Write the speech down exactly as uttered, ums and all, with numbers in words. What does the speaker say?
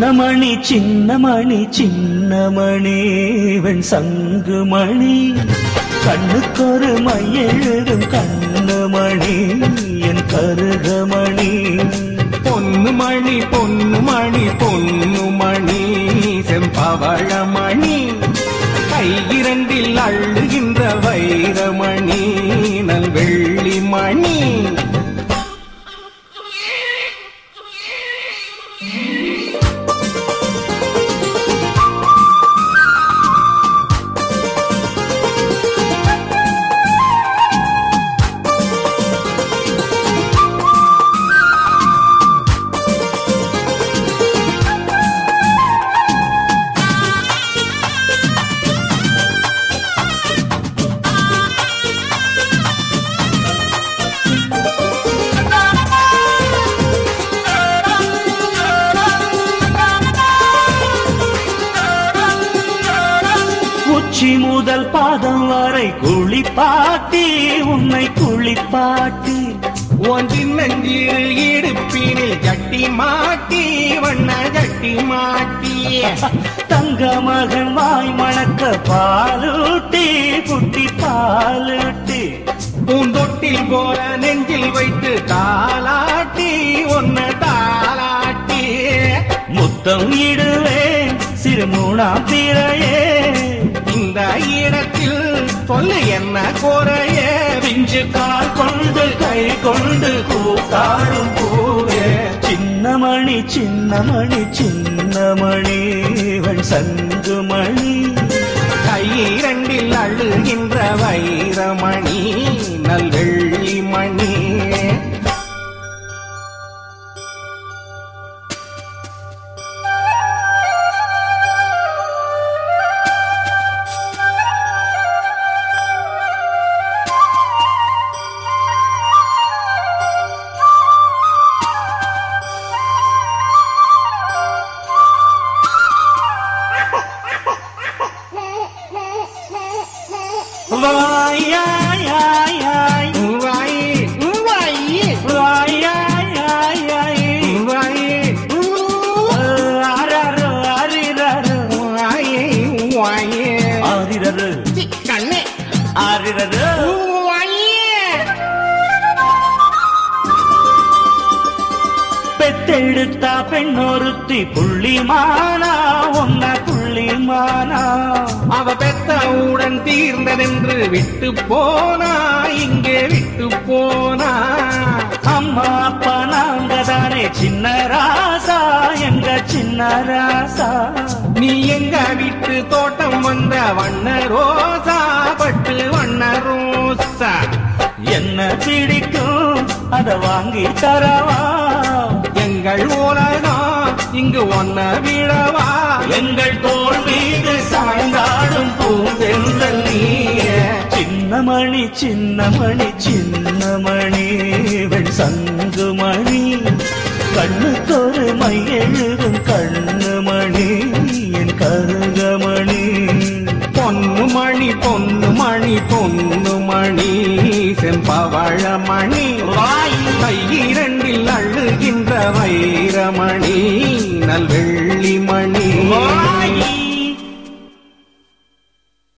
சின்னமணி சின்னமணி சின்னமணி வெண் சங்குமணி கண்ணுக்கொரு மையெழுதும் கண்ணுமணி என் கருகமணி பொன்னுமணி பொன்னுமணி பொன்னுமணி செம்பவளமணி கை இரண்டில் அள்ளுகின்ற வைரமணி நல் வெள்ளிமணி உச்சி முதல் பாதம் வரை குளிப்பாட்டி உன்னை குளிப்பாட்டி ஒன்றின் நஞ்சிரு இடுப்பினில் கட்டி மாட்டி வண்ண கட்டி மாட்டி தங்க மகன் வாய் மணக்க பாலூட்டி குட்டி பாலூட்டி பூந்தொட்டில் போல நெஞ்சில் வைத்து தாலாட்டி ஒன்ன தாலாட்டி முத்தம் இடுவேன் சிறு மூணாம் திரையே இந்த இடத்தில் சொல்லு என்ன குறைய பிஞ்சு கால் கொண்டு கை கொண்டு கூத்தாடும் பூவே சின்னமணி சின்னமணி சின்னமணி வெண் சங்குமணி கை இரண்டில் அழுகின்ற வைரமணி நல் வெள்ளிமணி பெத்தெடுத்தா பெண்ணொருத்தி புள்ளிமானா ஒன்ன புள்ளிமானா அவ பெத்தவுடன் தீர்ந்ததென்று விட்டு போனா இங்கே விட்டு போனா அம்மா அப்பா நாங்க தானே சின்ன ராசா எங்க சின்ன ராசா நீ எங்க வீட்டு தோட்டம் வந்த வண்ண ரோசா பட்டு வண்ண ரோசா என்ன பிடிக்கும் அத வாங்கி தரவா எங்கள் உலகம் இங்கு ஒன்ன விடவா எங்கள் தோள் மீது சாய்ந்தாடும் பூந்தென்றல் நீயே சின்னமணி சின்னமணி சின்னமணி வெண் சங்குமணி கண்ணுக்கொரு மையெழுதும் கண்ணுமணி என் கருகமணி பொன்னுமணி பொன்னுமணி பொன்னுமணி செம்பவளமணி கை இரண்டில் அழுகின்ற வைரமணி நல் வெள்ளிமணி